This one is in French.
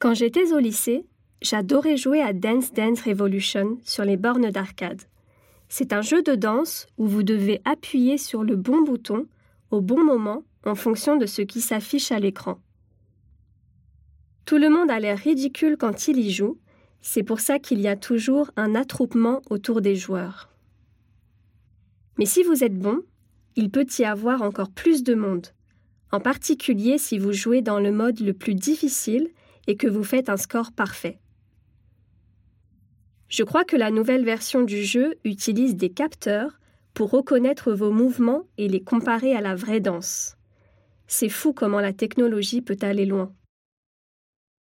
Quand j'étais au lycée, j'adorais jouer à Dance Dance Revolution sur les bornes d'arcade. C'est un jeu de danse où vous devez appuyer sur le bon bouton au bon moment en fonction de ce qui s'affiche à l'écran. Tout le monde a l'air ridicule quand il y joue, c'est pour ça qu'il y a toujours un attroupement autour des joueurs. Mais si vous êtes bon, il peut y avoir encore plus de monde, en particulier si vous jouez dans le mode le plus difficile et que vous faites un score parfait. Je crois que la nouvelle version du jeu utilise des capteurs pour reconnaître vos mouvements et les comparer à la vraie danse. C'est fou comment la technologie peut aller loin.